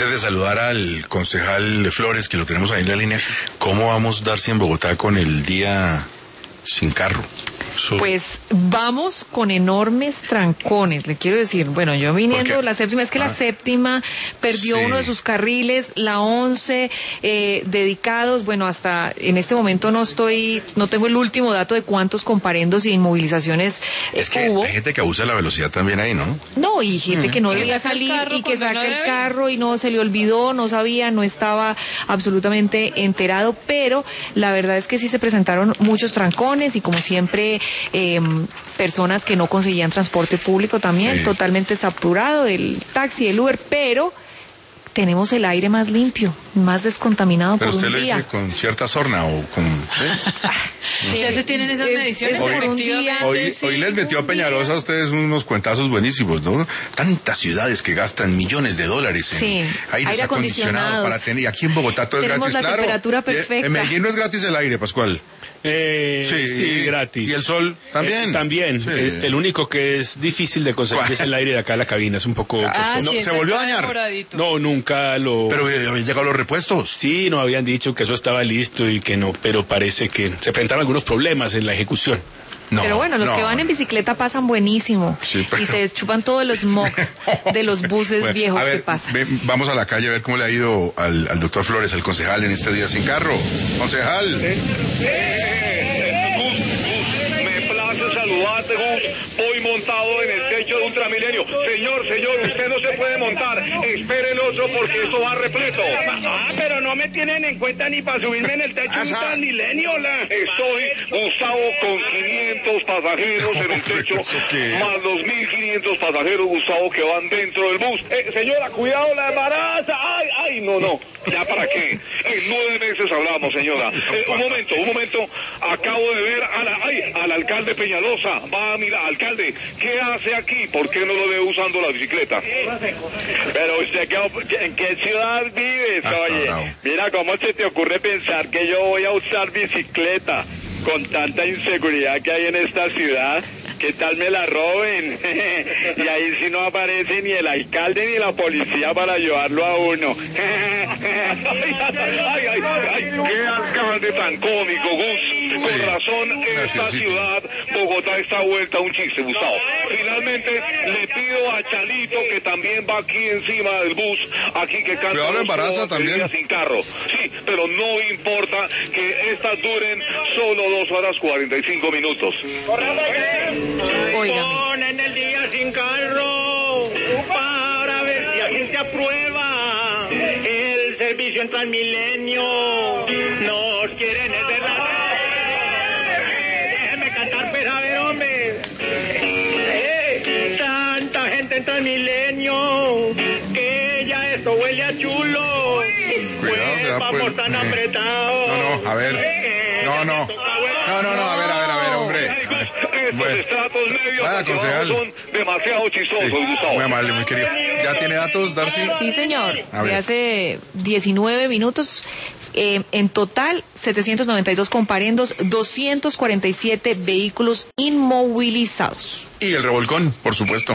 Antes de saludar al concejal Flores, que lo tenemos ahí en la línea, ¿cómo vamos, Darcy, en Bogotá con el día sin carro? Pues vamos con enormes trancones, le quiero decir. Bueno, yo viniendo la séptima, es que la séptima perdió uno de sus carriles, la 11 dedicados, bueno, hasta en este momento no tengo el último dato de cuántos comparendos y inmovilizaciones es que hubo. Hay gente que abusa de la velocidad también ahí, ¿no? No, y gente que no debía salir y que saca el carro y no se le olvidó, no sabía, no estaba absolutamente enterado, pero la verdad es que sí se presentaron muchos trancones y como siempre personas que no conseguían transporte público también, totalmente saturado, el taxi, el Uber, pero tenemos el aire más limpio, más descontaminado por un día. ¿Pero usted lo dice con cierta sorna o con...? ¿sí? ¿Ya se tienen esas mediciones? Hoy les metió a Peñalosa a ustedes unos cuentazos buenísimos, ¿no? Tantas ciudades que gastan millones de dólares en aire acondicionado para tener... Y aquí en Bogotá todo es gratis, claro. Tenemos la temperatura perfecta. En Medellín no es gratis el aire, Pascual. Sí, gratis. ¿Y el sol también? También. Sí. El único que es difícil de conseguir es el aire de acá de la cabina. Es un poco costoso. ¿Se volvió a dañar? Demoradito. No, nunca lo... Pero habían llegado los repuestos. Sí, nos habían dicho que eso estaba listo y que no, pero parece que se presentaron algunos problemas en la ejecución. No, pero bueno, los que van en bicicleta pasan buenísimo y se chupan todo el smog de los buses viejos que pasan. Vamos a la calle a ver cómo le ha ido al doctor Flores, al concejal, en este día sin carro. Concejal. Saludarte, Gus. Voy montado en el techo de un Transmilenio. Señor, usted no se puede montar. Espere el otro porque esto va repleto. Pero no me tienen en cuenta ni para subirme en el techo de un Transmilenio. Estoy, Gustavo, con 500 pasajeros en el techo, más los 1.500 pasajeros, Gustavo, que van dentro del bus. Señora, cuidado, la embaraza. Ay, no. ¿Ya para qué? En 9 meses hablamos, señora. Un momento. Acabo de ver al alcalde Peñalosa. Va, mira, alcalde, ¿qué hace aquí? ¿Por qué no lo ve usando la bicicleta? Pero usted, ¿en qué ciudad vives? Oye, mira, ¿cómo se te ocurre pensar que yo voy a usar bicicleta con tanta inseguridad que hay en esta ciudad? ¿Qué tal me la roben? Y ahí sí no aparece ni el alcalde ni la policía para ayudarlo a uno. ¡Qué alcalde tan cómico, Gus! Con razón, esta ciudad, Bogotá, está vuelta a un chiste, Gustavo. Finalmente, le pido a Chalito, que también va aquí encima del bus, aquí que canta... Pero ahora embaraza también. Sin carro. Sí, pero no importa que estas duren solo 2 horas 45 minutos. Pon en el día sin carro para ver si la gente aprueba el servicio en Transmilenio. Nos quieren es verdad. Déjeme cantar, pues, a ver, hombre. Tanta gente en Transmilenio que ya esto huele a chulo. Cuidado, pues vamos tan apretados. No, a ver. No, a ver, hombre. Estos estratos medios son demasiado chistosos, Gustavo. Muy amable, muy querido. ¿Ya tiene datos, Darcy? Sí, señor. De hace 19 minutos, en total, 792 comparendos, 247 vehículos inmovilizados. Y el revolcón, por supuesto.